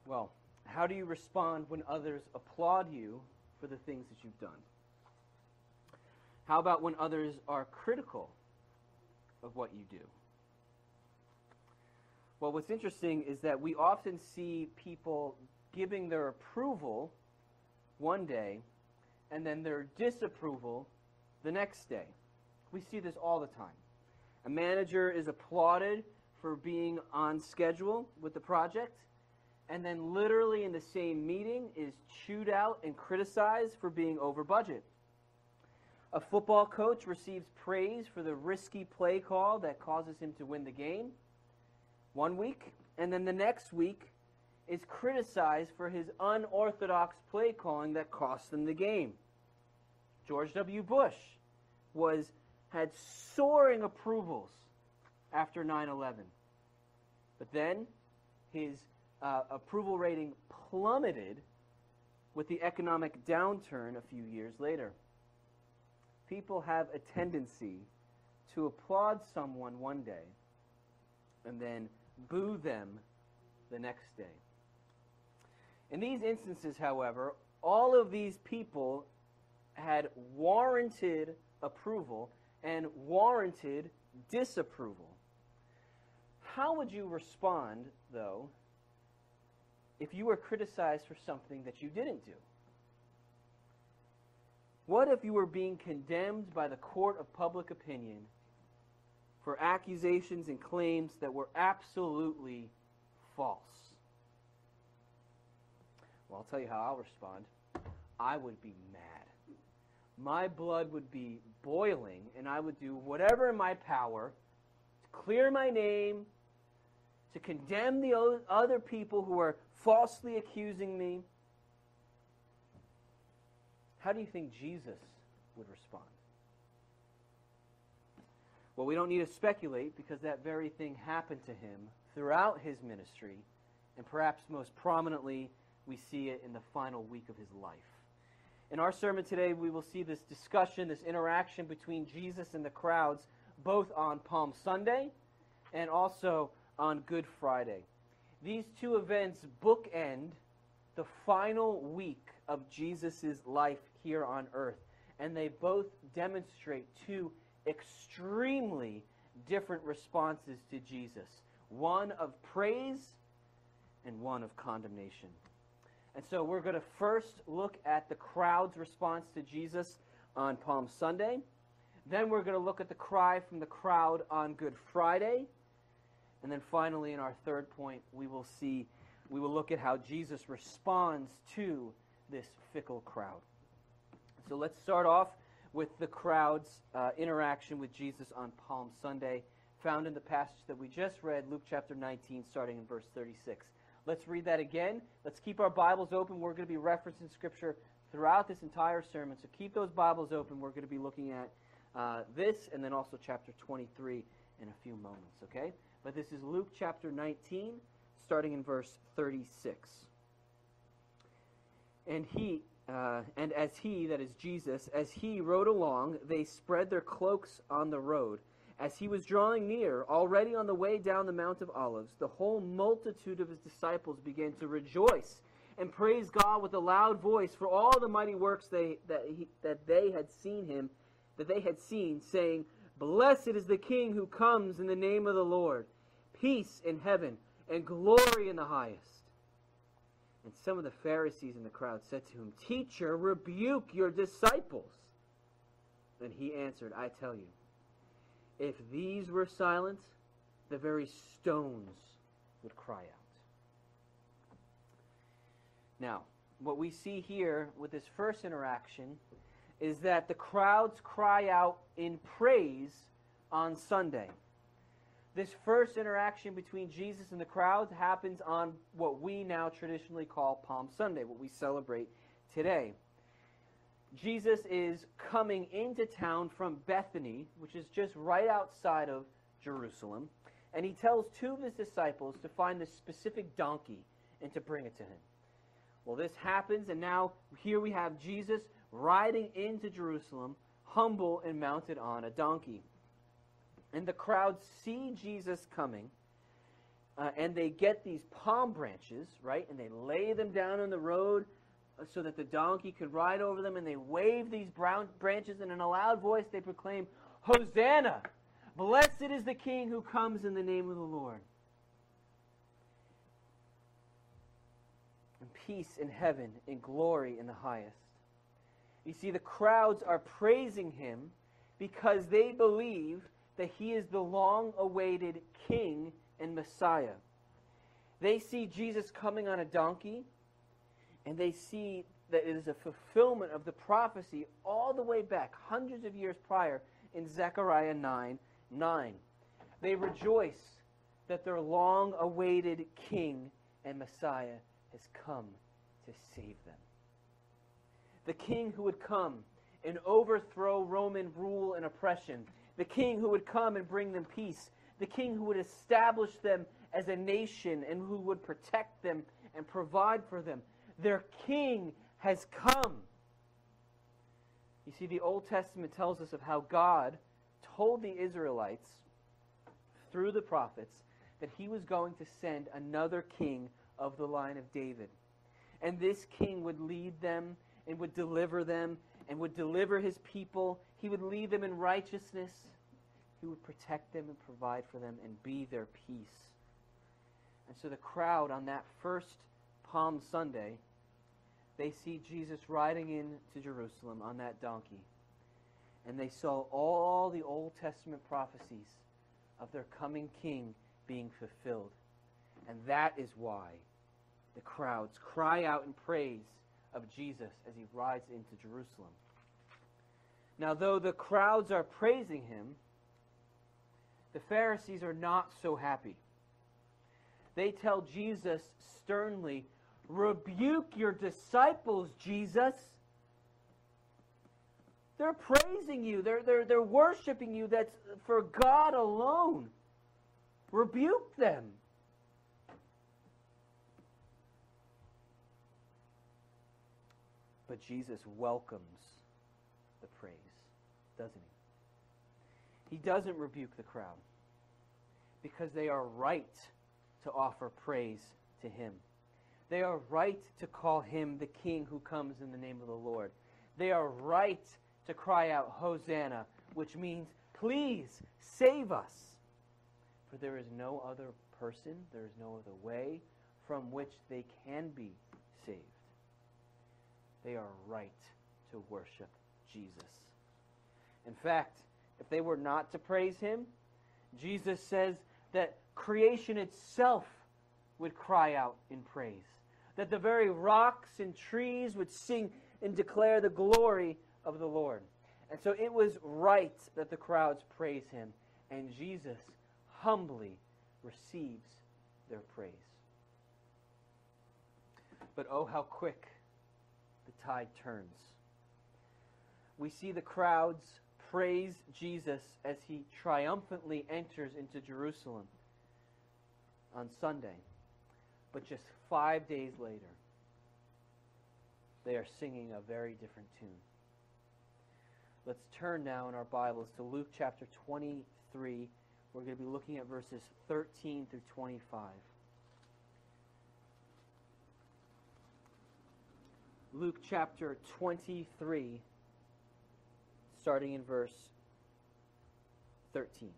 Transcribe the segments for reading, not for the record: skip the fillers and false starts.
Well, how do you respond when others applaud you for the things that you've done? How about when others are critical of what you do? Well, what's interesting is that we often see people giving their approval one day and then their disapproval the next day. We see this all the time. A manager is applauded for being on schedule with the project, and then literally in the same meeting is chewed out and criticized for being over budget. A football coach receives praise for the risky play call that causes him to win the game one week, and then the next week is criticized for his unorthodox play calling that cost them the game. George W. Bush had soaring approvals after 9/11. But then his approval rating plummeted with the economic downturn a few years later. People have a tendency to applaud someone one day and then boo them the next day. In these instances, however, all of these people had warranted approval and warranted disapproval. How would you respond, though, if you were criticized for something that you didn't do? What if you were being condemned by the court of public opinion for accusations and claims that were absolutely false? Well, I'll tell you how I'll respond. I would be mad. My blood would be boiling, and I would do whatever in my power to clear my name, to condemn the other people who are falsely accusing me. How do you think Jesus would respond? Well, we don't need to speculate, because that very thing happened to him throughout his ministry, and perhaps most prominently, we see it in the final week of his life. In our sermon today, we will see this discussion, this interaction between Jesus and the crowds, both on Palm Sunday and also on Good Friday. These two events bookend the final week of Jesus' life here on earth, and they both demonstrate two extremely different responses to Jesus, one of praise and one of condemnation. And so we're going to first look at the crowd's response to Jesus on Palm Sunday. Then we're going to look at the cry from the crowd on Good Friday. And then finally, in our third point, we will look at how Jesus responds to this fickle crowd. So let's start off with the crowd's interaction with Jesus on Palm Sunday, found in the passage that we just read, Luke chapter 19, starting in verse 36. Let's read that again. Let's keep our Bibles open. We're going to be referencing Scripture throughout this entire sermon, so keep those Bibles open. We're going to be looking at this and then also chapter 23 in a few moments, okay? But this is Luke chapter 19, starting in verse 36. And as he, that is Jesus, as he rode along, they spread their cloaks on the road. As he was drawing near, already on the way down the Mount of Olives, the whole multitude of his disciples began to rejoice and praise God with a loud voice for all the mighty works that they had seen, saying, "Blessed is the King who comes in the name of the Lord, peace in heaven and glory in the highest." And some of the Pharisees in the crowd said to him, "Teacher, rebuke your disciples." And he answered, "I tell you, if these were silent, the very stones would cry out." Now, what we see here with this first interaction is that the crowds cry out in praise on Sunday. This first interaction between Jesus and the crowds happens on what we now traditionally call Palm Sunday, what we celebrate today. Jesus is coming into town from Bethany, which is just right outside of Jerusalem, and he tells two of his disciples to find this specific donkey and to bring it to him. Well, this happens, and now here we have Jesus riding into Jerusalem, humble and mounted on a donkey. And the crowd see Jesus coming, and they get these palm branches, right, and they lay them down on the road so that the donkey could ride over them, and they wave these brown branches, and in a loud voice they proclaim, Hosanna! Blessed is the King who comes in the name of the Lord. And peace in heaven, and glory in the highest. You see, the crowds are praising him because they believe that he is the long-awaited King and Messiah. They see Jesus coming on a donkey, and they see that it is a fulfillment of the prophecy all the way back, hundreds of years prior, in Zechariah 9:9. They rejoice that their long-awaited King and Messiah has come to save them. The King who would come and overthrow Roman rule and oppression. The King who would come and bring them peace. The King who would establish them as a nation and who would protect them and provide for them. Their King has come. You see, the Old Testament tells us of how God told the Israelites through the prophets that he was going to send another king of the line of David. And this king would lead them and would deliver them and would deliver his people. He would lead them in righteousness. He would protect them and provide for them and be their peace. And so the crowd on that first Palm Sunday, they see Jesus riding into Jerusalem on that donkey. And they saw all the Old Testament prophecies of their coming king being fulfilled. And that is why the crowds cry out in praise of Jesus as he rides into Jerusalem. Now, though the crowds are praising him, the Pharisees are not so happy. They tell Jesus sternly, "Rebuke your disciples, Jesus." They're praising you. They're worshiping you. That's for God alone. Rebuke them. But Jesus welcomes the praise, doesn't he? He doesn't rebuke the crowd because they are right to offer praise to him. They are right to call him the King who comes in the name of the Lord. They are right to cry out, Hosanna, which means, please save us. For there is no other person, there is no other way from which they can be saved. They are right to worship Jesus. In fact, if they were not to praise him, Jesus says that creation itself would cry out in praise. That the very rocks and trees would sing and declare the glory of the Lord. And so it was right that the crowds praise him, and Jesus humbly receives their praise. But oh, how quick the tide turns. We see the crowds praise Jesus as he triumphantly enters into Jerusalem on Sunday. But just 5 days later, they are singing a very different tune. Let's turn now in our Bibles to Luke chapter 23. We're going to be looking at verses 13 through 25. Luke chapter 23, starting in verse 13.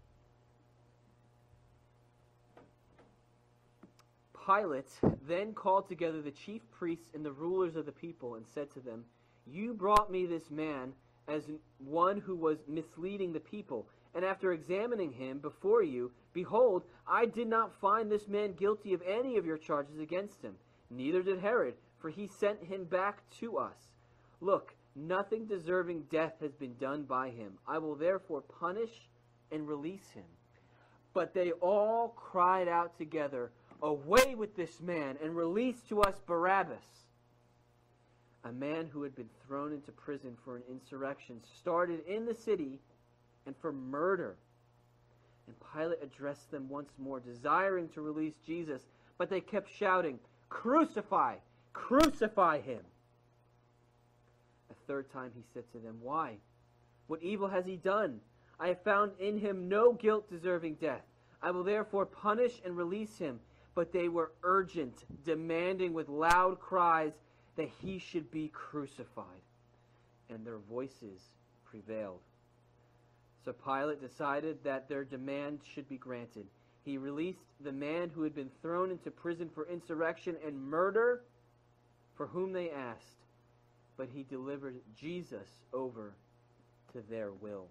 Pilate then called together the chief priests and the rulers of the people and said to them, "You brought me this man as one who was misleading the people, and after examining him before you, behold, I did not find this man guilty of any of your charges against him. Neither did Herod, for he sent him back to us. Look, nothing deserving death has been done by him. I will therefore punish and release him." But they all cried out together, "Away with this man, and release to us Barabbas." A man who had been thrown into prison for an insurrection started in the city and for murder. And Pilate addressed them once more, desiring to release Jesus, but they kept shouting, "Crucify! Crucify him!" A third time he said to them, "Why? What evil has he done? I have found in him no guilt deserving death. I will therefore punish and release him. But they were urgent, demanding with loud cries that he should be crucified. And their voices prevailed. So Pilate decided that their demand should be granted. He released the man who had been thrown into prison for insurrection and murder, for whom they asked, but he delivered Jesus over to their will.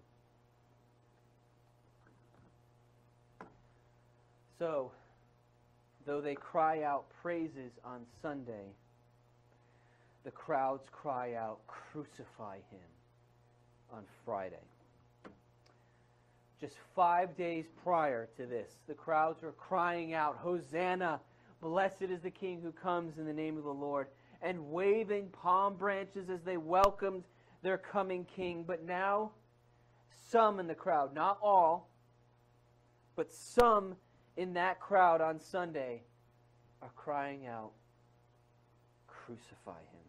So, though they cry out praises on Sunday, the crowds cry out, "Crucify him," on Friday. Just 5 days prior to this, the crowds were crying out, "Hosanna, blessed is the King who comes in the name of the Lord," and waving palm branches as they welcomed their coming king. But now, some in the crowd, not all, but some in that crowd on Sunday are crying out, "Crucify him."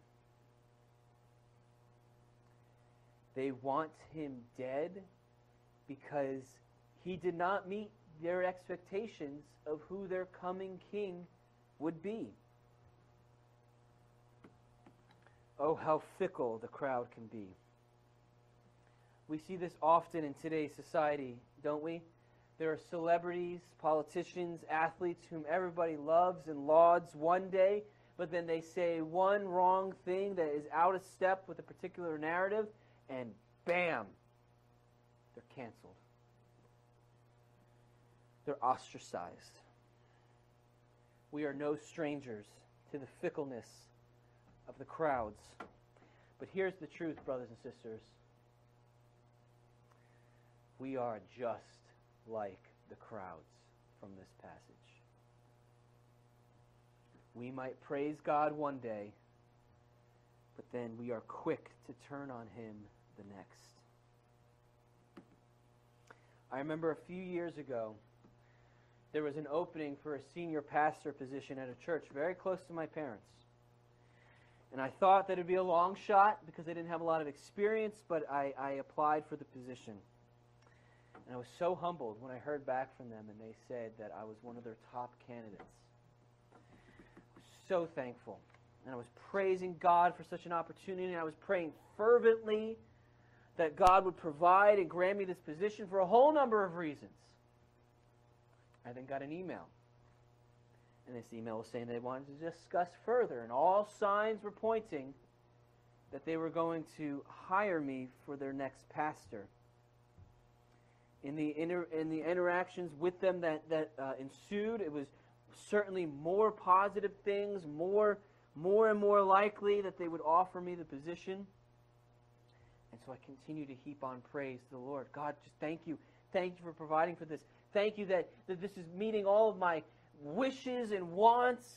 They want him dead because he did not meet their expectations of who their coming king would be. Oh, how fickle the crowd can be. We see this often in today's society, don't we? There are celebrities, politicians, athletes whom everybody loves and lauds one day, but then they say one wrong thing that is out of step with a particular narrative, and bam, they're canceled. They're ostracized. We are no strangers to the fickleness of the crowds. But here's the truth, brothers and sisters. We are just like the crowds from this passage. We might praise God one day, but then we are quick to turn on him the next. I remember a few years ago, there was an opening for a senior pastor position at a church very close to my parents. And I thought that it would be a long shot because I didn't have a lot of experience, but I applied for the position. And I was so humbled when I heard back from them and they said that I was one of their top candidates. I was so thankful. And I was praising God for such an opportunity, and I was praying fervently that God would provide and grant me this position for a whole number of reasons. I then got an email. And this email was saying they wanted to discuss further, and all signs were pointing that they were going to hire me for their next pastor. In the interactions with them that ensued, it was certainly more positive things, more and more likely that they would offer me the position. And so I continue to heap on praise to the Lord. God, just thank you. Thank you for providing for this. Thank you that this is meeting all of my wishes and wants.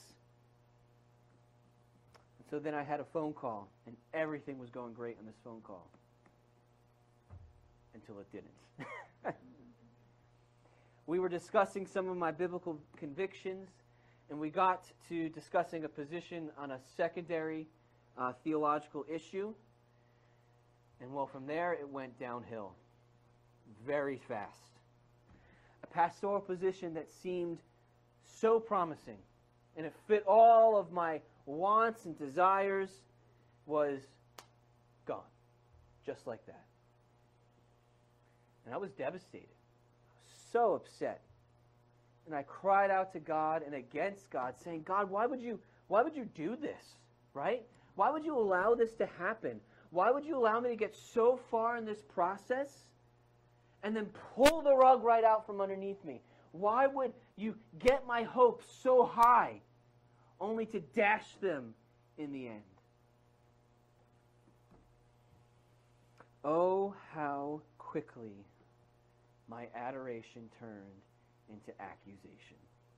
And so then I had a phone call, and everything was going great on this phone call. Until it didn't. We were discussing some of my biblical convictions, and we got to discussing a position on a secondary theological issue. And well, from there it went downhill very fast. A pastoral position that seemed so promising, and it fit all of my wants and desires, was gone, just like that. And I was devastated. I was so upset. And I cried out to God and against God, saying, God, why would you do this, right? Why would you allow this to happen? Why would you allow me to get so far in this process and then pull the rug right out from underneath me? Why would you get my hopes so high only to dash them in the end? Oh, how quickly my adoration turned into accusation.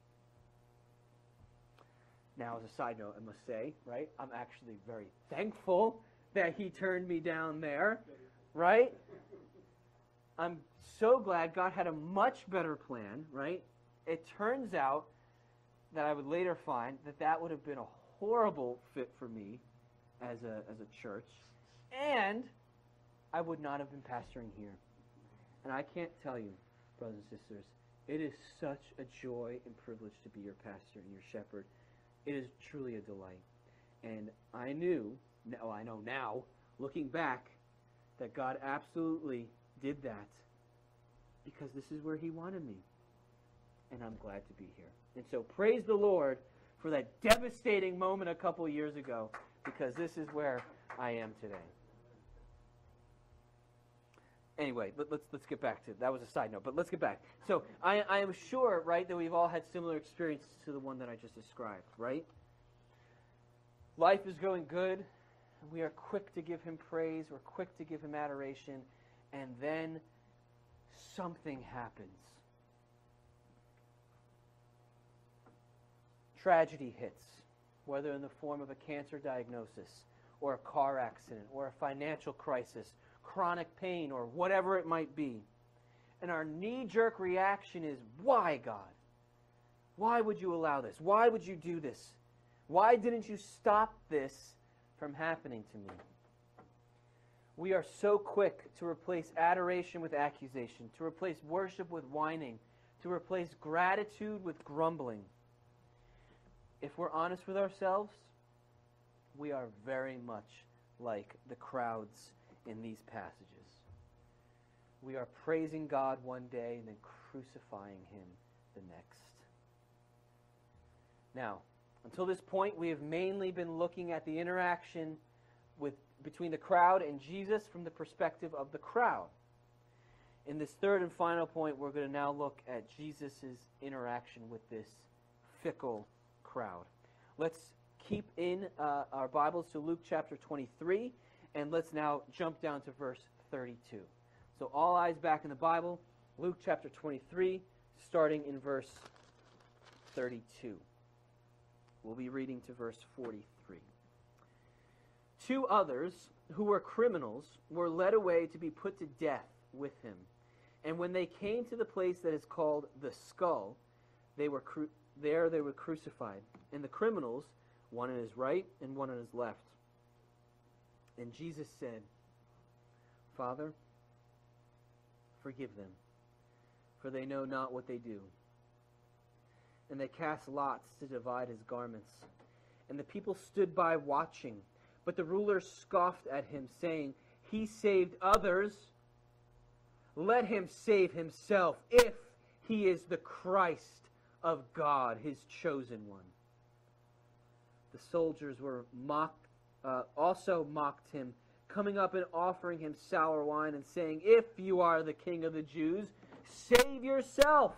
Now, as a side note, I must say, right, I'm actually very thankful that he turned me down there, right? I'm so glad God had a much better plan, right? It turns out that I would later find that would have been a horrible fit for me as a church, and I would not have been pastoring here. And I can't tell you, brothers and sisters, It is such a joy and privilege to be your pastor and your shepherd. It is truly a delight. And I know now, looking back, that God absolutely did that because this is where He wanted me. And I'm glad to be here. And so praise the Lord for that devastating moment a couple years ago, because this is where I am today. Anyway, let's get back to that. Was a side note, but let's get back. So I am sure, right, that we've all had similar experiences to the one that I just described, right? Life is going good. We are quick to give Him praise. We're quick to give Him adoration. And then something happens. Tragedy hits, whether in the form of a cancer diagnosis or a car accident or a financial crisis, chronic pain, or whatever it might be. And our knee-jerk reaction is, why, God? Why would you allow this? Why would you do this? Why didn't you stop this from happening to me? We are so quick to replace adoration with accusation, to replace worship with whining, to replace gratitude with grumbling. If we're honest with ourselves, we are very much like the crowds in these passages. We are praising God one day and then crucifying Him the next. Now, until this point, we have mainly been looking at the interaction between the crowd and Jesus from the perspective of the crowd. In this third and final point, we're going to now look at Jesus' interaction with this fickle crowd. Let's keep in our Bibles to Luke chapter 23, and let's now jump down to verse 32. So all eyes back in the Bible, Luke chapter 23, starting in verse 32. We'll be reading to verse 43. 2 others, who were criminals, were led away to be put to death with him. And when they came to the place that is called the Skull, they were crucified. And the criminals, one on his right and one on his left. And Jesus said, Father, forgive them, for they know not what they do. And they cast lots to divide his garments. And the people stood by watching. But the rulers scoffed at him, saying, He saved others. Let him save himself, if he is the Christ of God, his chosen one. The soldiers also mocked him, coming up and offering him sour wine and saying, If you are the King of the Jews, save yourself.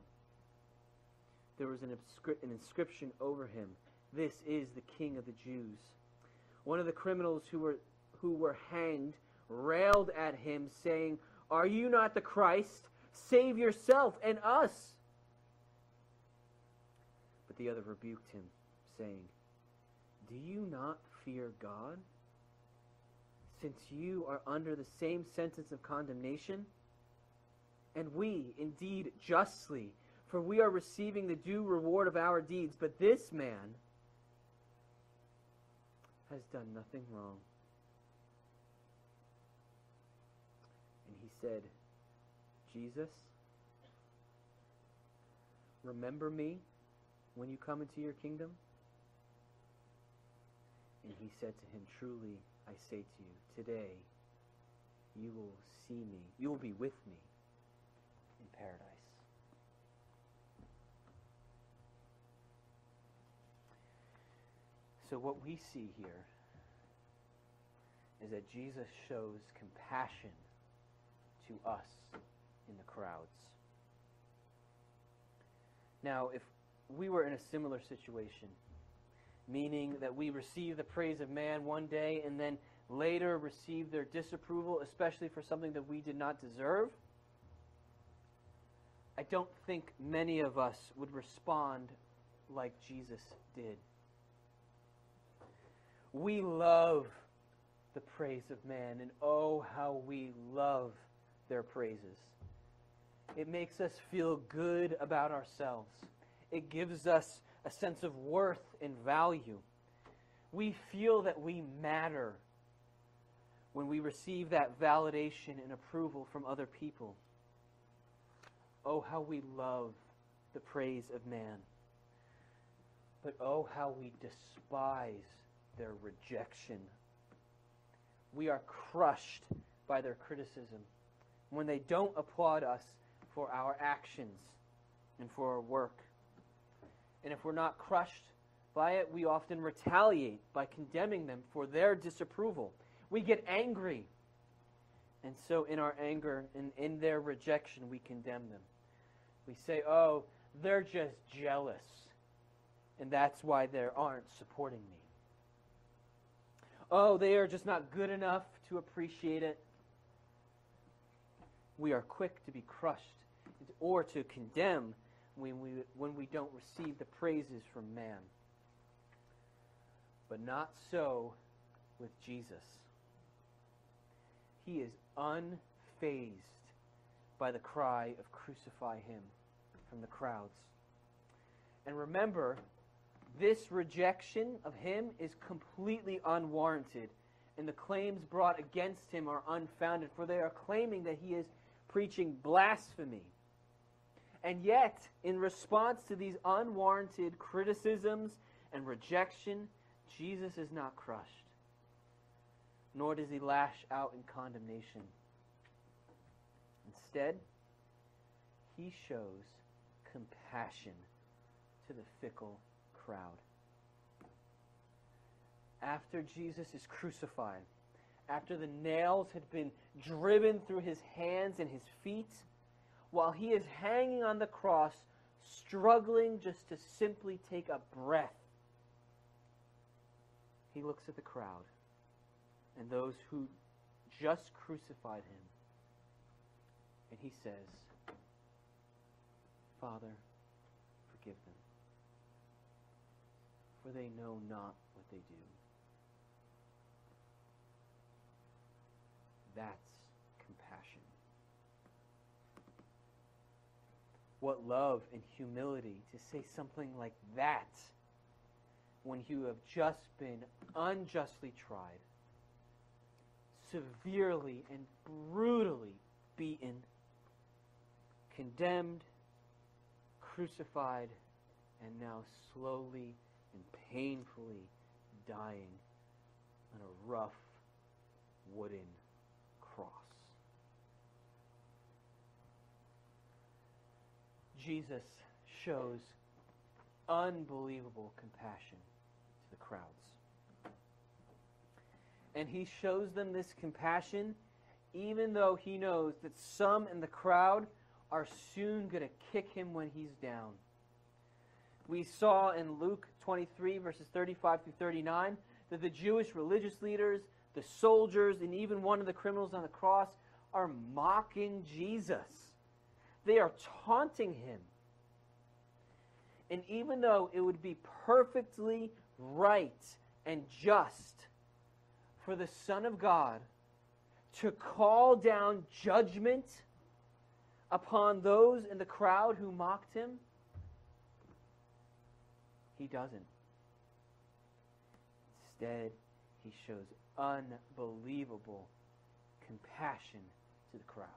There was an inscription over him, This is the King of the Jews. One of the criminals who were hanged railed at him, saying, Are you not the Christ? Save yourself and us. But the other rebuked him, saying, Do you not fear God, since you are under the same sentence of condemnation? And we, indeed, justly, for we are receiving the due reward of our deeds, but this man has done nothing wrong. And he said, Jesus, remember me when you come into your kingdom? And he said to him, Truly, I say to you, today you will see me, you will be with me in paradise. So what we see here is that Jesus shows compassion to us in the crowds. Now, if we were in a similar situation, meaning that we receive the praise of man one day and then later receive their disapproval, especially for something that we did not deserve, I don't think many of us would respond like Jesus did. We love the praise of man, and oh, how we love their praises. It makes us feel good about ourselves. It gives us a sense of worth and value. We feel that we matter when we receive that validation and approval from other people. Oh, how we love the praise of man. But oh, how we despise their rejection. We are crushed by their criticism when they don't applaud us for our actions and for our work. And if we're not crushed by it, we often retaliate by condemning them for their disapproval. We get angry. And so in our anger and in their rejection, we condemn them. We say, oh, they're just jealous. And that's why they aren't supporting me. Oh, they are just not good enough to appreciate it. We are quick to be crushed or to condemn when we don't receive the praises from man. But not so with Jesus. He is unfazed by the cry of crucify him from the crowds. And remember, this rejection of him is completely unwarranted, and the claims brought against him are unfounded, for they are claiming that he is preaching blasphemy. And yet, in response to these unwarranted criticisms and rejection, Jesus is not crushed, nor does he lash out in condemnation. Instead, he shows compassion to the fickle crowd. After Jesus is crucified, after the nails had been driven through his hands and his feet, while he is hanging on the cross, struggling just to simply take a breath, he looks at the crowd and those who just crucified him, and he says, Father, forgive them, for they know not what they do. That's compassion. What love and humility to say something like that when you have just been unjustly tried, severely and brutally beaten, condemned, crucified, and now slowly and painfully dying on a rough wooden cross. Jesus shows unbelievable compassion to the crowds. And he shows them this compassion even though he knows that some in the crowd are soon going to kick him when he's down. We saw in Luke 23, verses 35 through 39, that the Jewish religious leaders, the soldiers, and even one of the criminals on the cross are mocking Jesus. They are taunting him. And even though it would be perfectly right and just for the Son of God to call down judgment upon those in the crowd who mocked him, he doesn't. Instead, he shows unbelievable compassion to the crowds.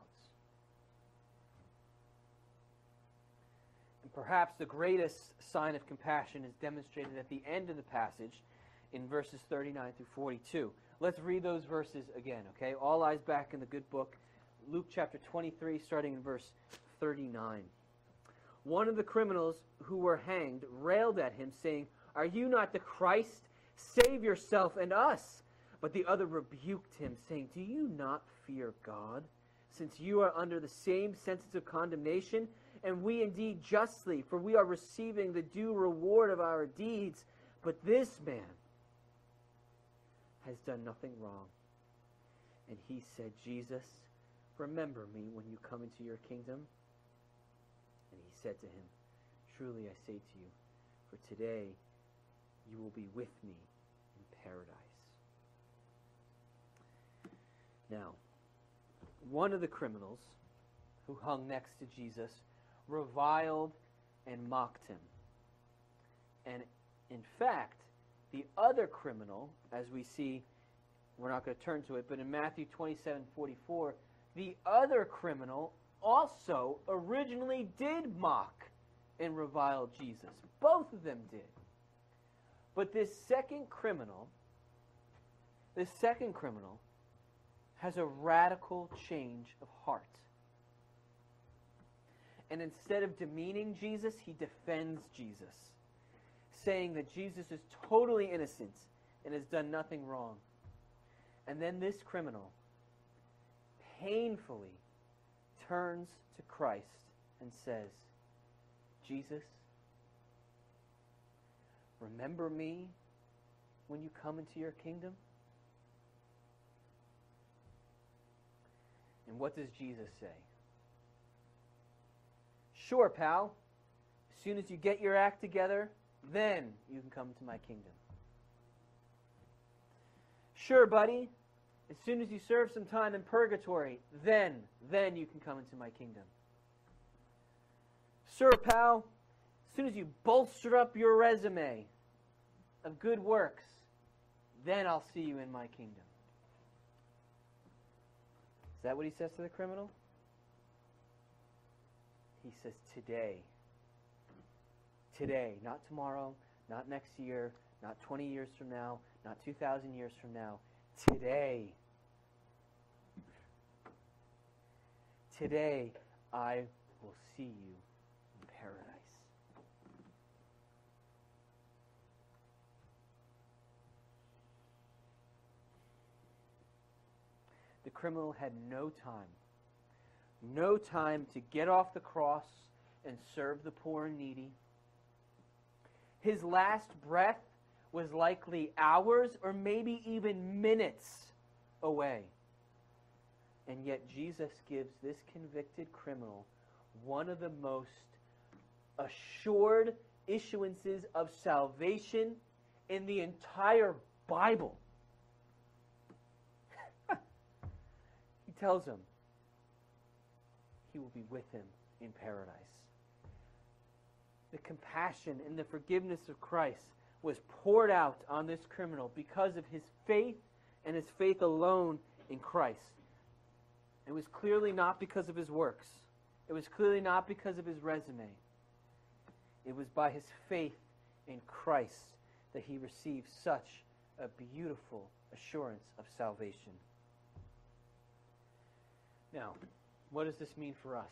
And perhaps the greatest sign of compassion is demonstrated at the end of the passage in verses 39 through 42. Let's read those verses again, okay? All eyes back in the good book. Luke chapter 23, starting in verse 39. One of the criminals who were hanged railed at him, saying, "Are you not the Christ? Save yourself and us." But the other rebuked him, saying, "Do you not fear God, since you are under the same sentence of condemnation? And we indeed justly, for we are receiving the due reward of our deeds. But this man has done nothing wrong." And he said, "Jesus, remember me when you come into your kingdom." And he said to him, "Truly I say to you, for today you will be with me in paradise." Now, one of the criminals who hung next to Jesus reviled and mocked him. And in fact, the other criminal, as we see, we're not going to turn to it, but in Matthew 27:44, the other criminal also originally did mock and revile Jesus. Both of them did. But this second criminal has a radical change of heart. And instead of demeaning Jesus, he defends Jesus, saying that Jesus is totally innocent and has done nothing wrong. And then this criminal painfully turns to Christ and says, Jesus, remember me when you come into your kingdom? And what does Jesus say? Sure, pal. As soon as you get your act together, then you can come to my kingdom. Sure, buddy. As soon as you serve some time in purgatory, then you can come into my kingdom. Sure, pal. As soon as you bolster up your resume of good works, then I'll see you in my kingdom. Is that what he says to the criminal? He says, today. Today, not tomorrow, not next year, not 20 years from now, not 2,000 years from now. Today. Today, I will see you in paradise. The criminal had no time to get off the cross and serve the poor and needy. His last breath was likely hours or maybe even minutes away. And yet Jesus gives this convicted criminal one of the most assured issuances of salvation in the entire Bible. He tells him he will be with him in paradise. The compassion and the forgiveness of Christ was poured out on this criminal because of his faith and his faith alone in Christ. It was clearly not because of his works. It was clearly not because of his resume. It was by his faith in Christ that he received such a beautiful assurance of salvation. Now, what does this mean for us?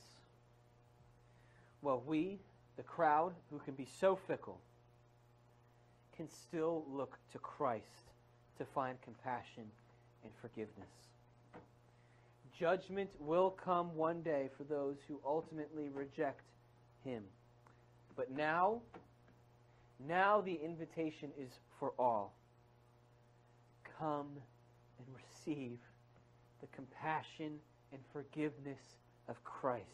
Well, we, the crowd who can be so fickle, can still look to Christ to find compassion and forgiveness. Judgment will come one day for those who ultimately reject him. But now the invitation is for all. Come and receive the compassion and forgiveness of Christ.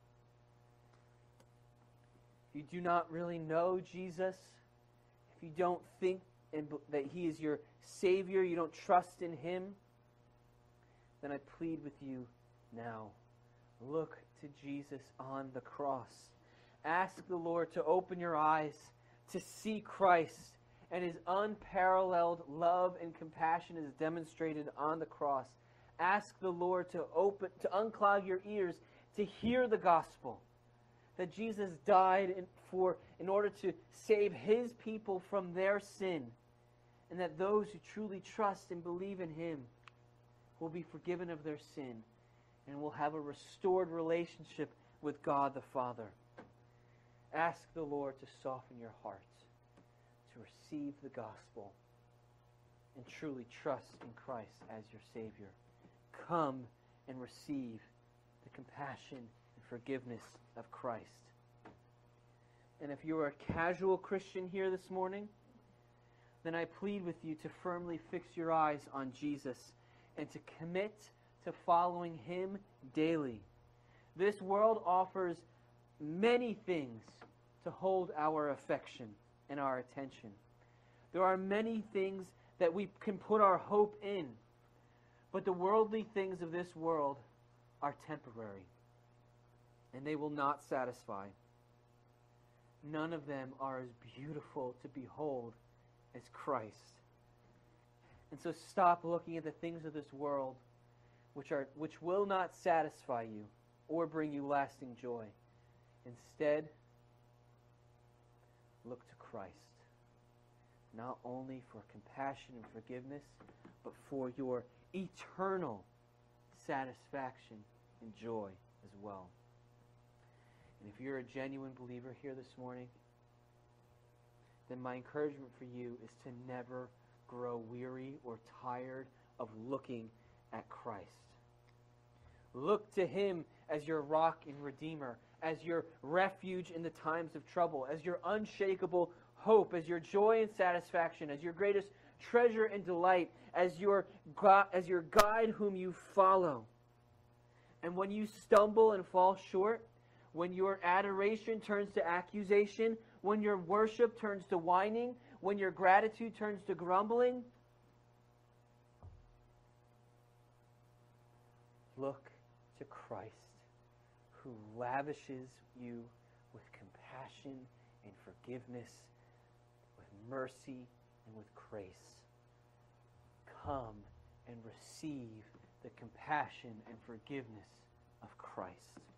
If you do not really know Jesus, if you don't think that he is your Savior, you don't trust in him, then I plead with you now. Look to Jesus on the cross. Ask the Lord to open your eyes to see Christ and his unparalleled love and compassion is demonstrated on the cross. Ask the Lord to unclog your ears to hear the gospel, that Jesus died in order to save his people from their sin, and that those who truly trust and believe in him will be forgiven of their sin and will have a restored relationship with God the Father. Ask the Lord to soften your heart to receive the gospel and truly trust in Christ as your Savior. Come and receive the compassion and forgiveness of Christ. And if you are a casual Christian here this morning, then I plead with you to firmly fix your eyes on Jesus and to commit to following him daily. This world offers many things to hold our affection and our attention. There are many things that we can put our hope in, but the worldly things of this world are temporary, and they will not satisfy. None of them are as beautiful to behold as Christ. And so stop looking at the things of this world which will not satisfy you or bring you lasting joy. Instead, look to Christ, not only for compassion and forgiveness, but for your eternal satisfaction and joy as well. And if you're a genuine believer here this morning, then my encouragement for you is to never grow weary or tired of looking at Christ. Look to Him as your rock and redeemer, as your refuge in the times of trouble, as your unshakable hope, as your joy and satisfaction, as your greatest treasure and delight, as your guide whom you follow. And when you stumble and fall short, when your adoration turns to accusation, when your worship turns to whining, when your gratitude turns to grumbling, look to Christ, who lavishes you with compassion and forgiveness, with mercy and with grace. Come and receive the compassion and forgiveness of Christ.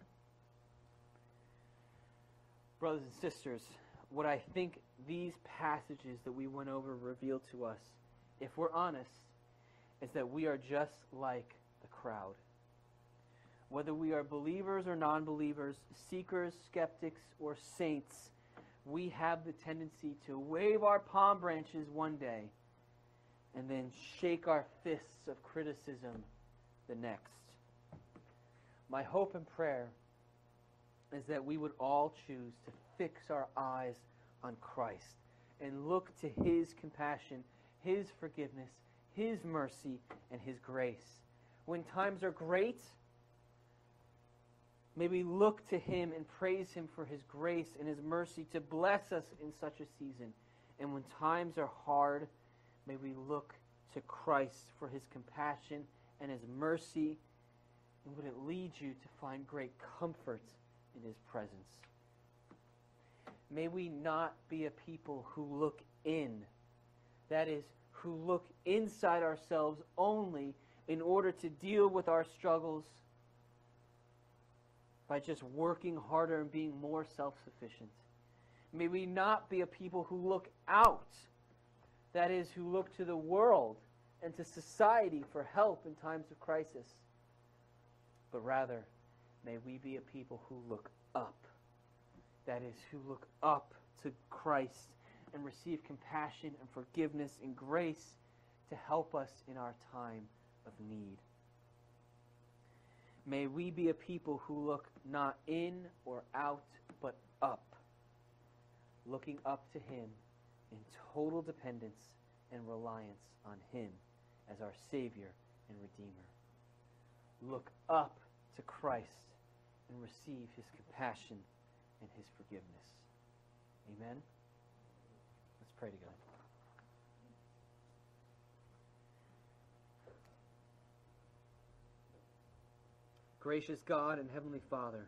Brothers and sisters, what I think these passages that we went over reveal to us, if we're honest, is that we are just like the crowd. Whether we are believers or non-believers, seekers, skeptics, or saints, we have the tendency to wave our palm branches one day and then shake our fists of criticism the next. My hope and prayer is that we would all choose to fix our eyes on Christ and look to His compassion, His forgiveness, His mercy, and His grace. When times are great, may we look to Him and praise Him for His grace and His mercy to bless us in such a season. And when times are hard, may we look to Christ for His compassion and His mercy. And would it lead you to find great comfort in His presence? May we not be a people who look in, that is, who look inside ourselves only in order to deal with our struggles by just working harder and being more self-sufficient. May we not be a people who look out, that is, who look to the world and to society for help in times of crisis. But rather, may we be a people who look up, that is, who look up to Christ and receive compassion and forgiveness and grace to help us in our time of need. May we be a people who look not in or out, but up, looking up to Him in total dependence and reliance on Him as our Savior and Redeemer. Look up to Christ and receive His compassion and His forgiveness. Amen? Let's pray together. Gracious God and Heavenly Father,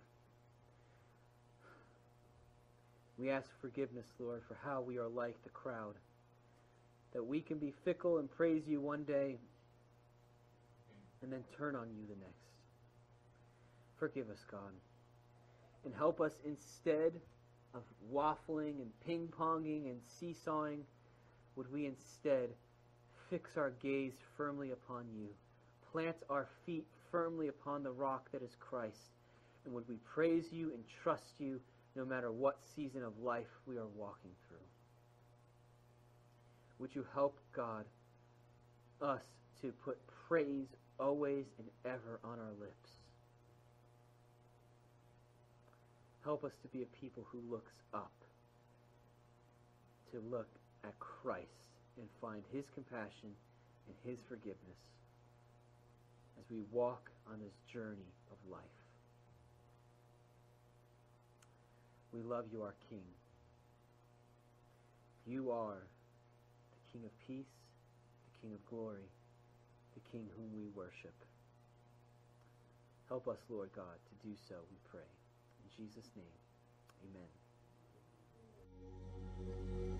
we ask forgiveness, Lord, for how we are like the crowd, that we can be fickle and praise You one day and then turn on You the next. Forgive us, God, and help us instead of waffling and ping-ponging and seesawing, would we instead fix our gaze firmly upon You, plant our feet firmly upon the rock that is Christ, and would we praise You and trust You no matter what season of life we are walking through. Would You help, God, us to put praise always and ever on our lips. Help us to be a people who looks up, to look at Christ and find His compassion and His forgiveness as we walk on this journey of life. We love You, our King. You are the King of peace, the King of glory, the King whom we worship. Help us, Lord God, to do so, we pray. In Jesus' name, amen.